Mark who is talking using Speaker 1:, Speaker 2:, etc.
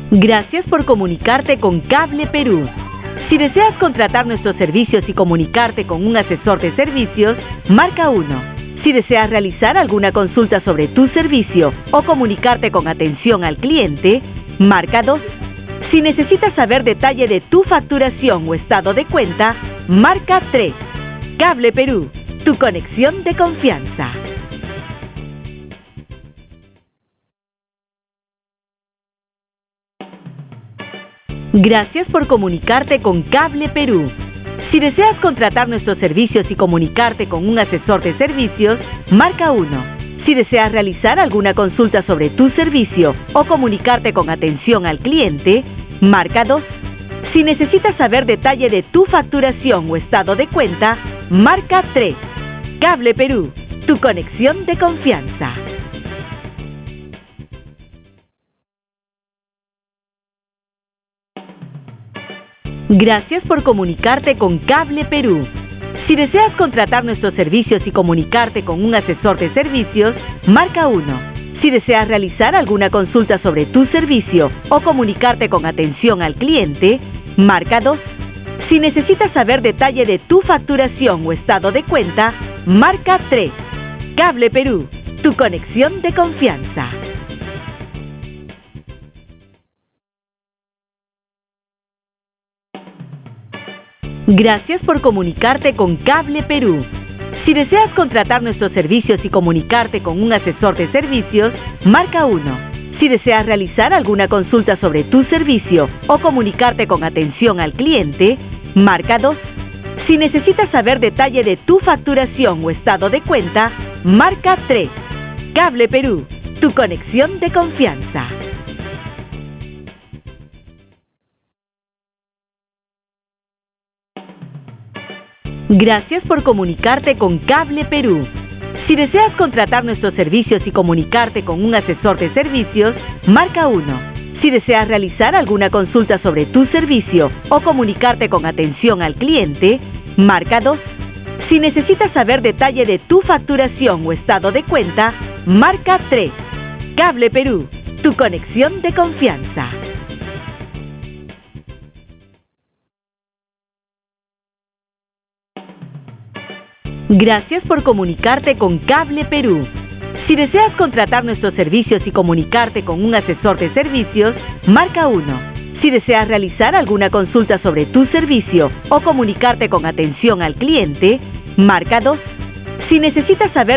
Speaker 1: Gracias por comunicarte con Cable Perú. Si deseas contratar nuestros servicios y comunicarte con un asesor de servicios, marca 1. Si deseas realizar alguna consulta sobre tu servicio o comunicarte con atención al cliente, marca 2. Si necesitas saber detalle de tu facturación o estado de cuenta, marca 3. Cable Perú, tu conexión de confianza. Gracias por comunicarte con Cable Perú. Si deseas contratar nuestros servicios y comunicarte con un asesor de servicios, marca 1. Si deseas realizar alguna consulta sobre tu servicio o comunicarte con atención al cliente, marca 2. Si necesitas saber detalle de tu facturación o estado de cuenta, marca 3. Cable Perú, tu conexión de confianza. Gracias por comunicarte con Cable Perú. Si deseas contratar nuestros servicios y comunicarte con un asesor de servicios, marca 1. Si deseas realizar alguna consulta sobre tu servicio o comunicarte con atención al cliente, marca 2. Si necesitas saber detalle de tu facturación o estado de cuenta, marca 3. Cable Perú, tu conexión de confianza. Gracias por comunicarte con Cable Perú. Si deseas contratar nuestros servicios y comunicarte con un asesor de servicios, marca 1. Si deseas realizar alguna consulta sobre tu servicio o comunicarte con atención al cliente, marca 2. Si necesitas saber detalle de tu facturación o estado de cuenta, marca 3. Cable Perú, tu conexión de confianza. Gracias por comunicarte con Cable Perú. Si deseas contratar nuestros servicios y comunicarte con un asesor de servicios, marca 1. Si deseas realizar alguna consulta sobre tu servicio o comunicarte con atención al cliente, marca 2. Si necesitas saber detalle de tu facturación o estado de cuenta, marca 3. Cable Perú, tu conexión de confianza. Gracias por comunicarte con Cable Perú. Si deseas contratar nuestros servicios y comunicarte con un asesor de servicios, marca 1. Si deseas realizar alguna consulta sobre tu servicio o comunicarte con atención al cliente, marca 2. Si necesitas saber